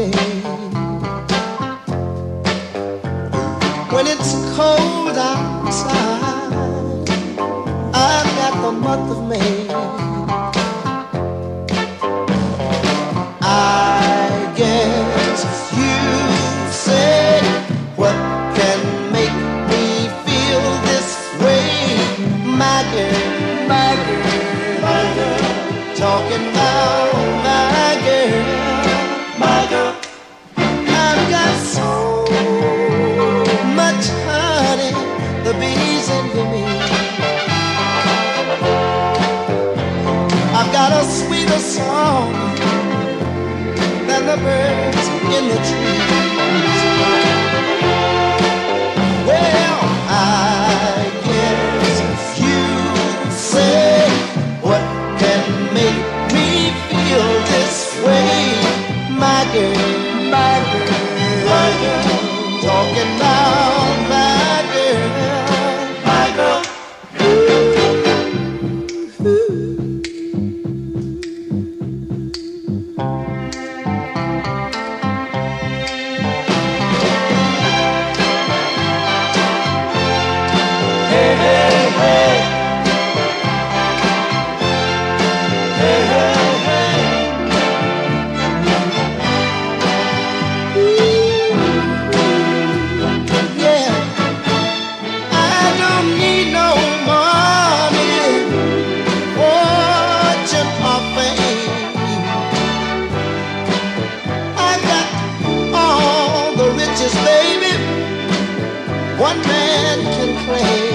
May. When it's cold outside, I've got the month of May. I guess you say, what can make me feel this way? My girl, my girl, my girl, talking about my girl, my girl. I've got so much honey, the bees envy me. I've got a sweeter song than the birds in the trees. Well, I guess you say, what can make me feel this way? My girl, my girl, my girl, talking about my girl, my girl. Baby, one man can claim.